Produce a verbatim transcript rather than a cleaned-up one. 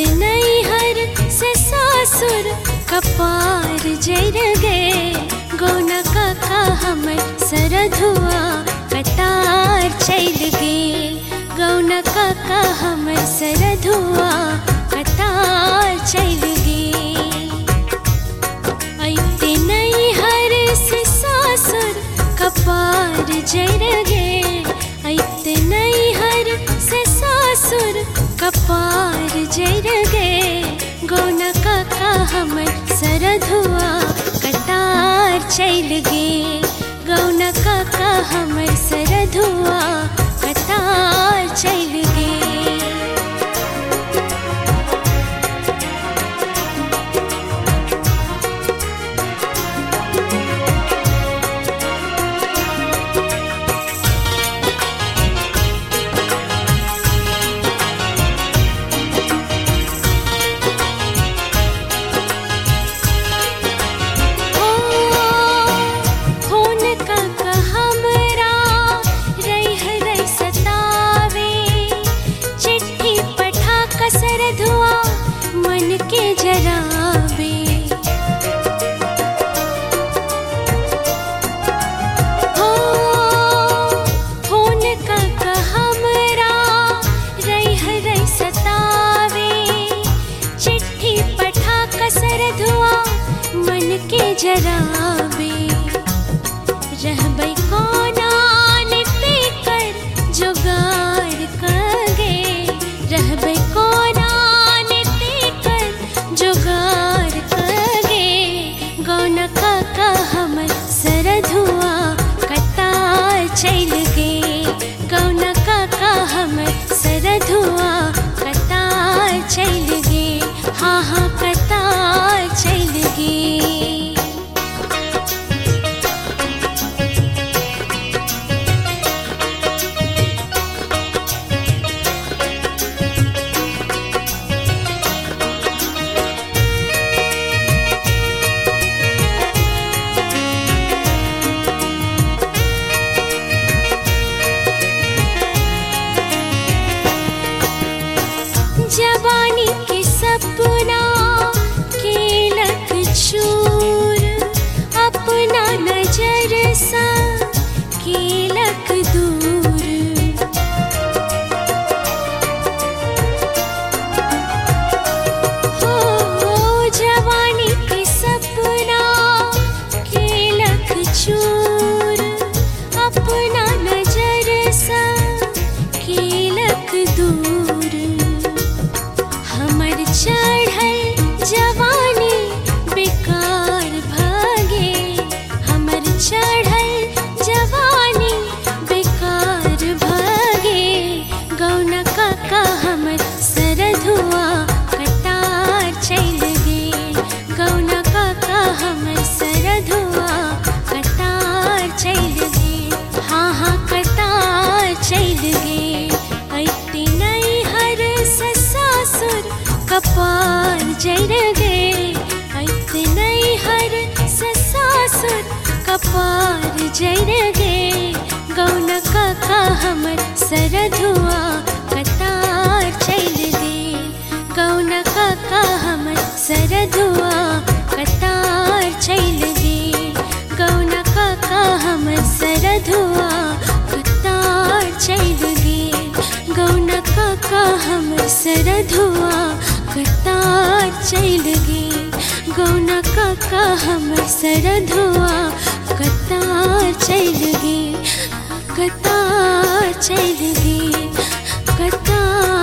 नैहर से सासुर कपार जर गे गौना काका हमर सरधुआ कतार चल गे गौना काका हमर सरधुआ कतार चल गे ऐते नैहर से सासुर कपार जर गे ऐते नैहर से सासुर कपार जर गे गौना काका हमर सरधुआ कतार चल गे गौना काका हमर सरधुआ कतार चल गे जराबे रहबै कोना निते कर जुगाड़ कगे रहबै कोना निते कर जुगाड़ कगे गौना काका हमर सरधुआ कतार चल गे गौना काका हमर सरधुआ कतार चल गे हाँ हाँ कतार चल गे जवानी के सपना केलक चूर अपना नजर सा केलक दूर हो जवानी के सपना केलक चूर अपना नजर सा केलक दूर चढ़ल जवानी बेकार भागे हमर चढ़ल जवानी बेकार भागे गौना काका हमर सरधुआ कतार चल गे गौना काका हमर सरधुआ कतार चल गे हाँ हाँ कतार चल गे ऐते नैहर से सासुर कपार जर गे ऐते नैहर से सासुर कपार जर गे गौना काका हमर सरधुआ कतार चल गे गौना काका हमर सरधुआ कतार चल गे गौना काका हमर सरधुआ कतार चल गे गौना काका हमर सरधुआ कतार चल गे गौना काका हमर सरधुआ कतार चल गे कतार चल गे कतार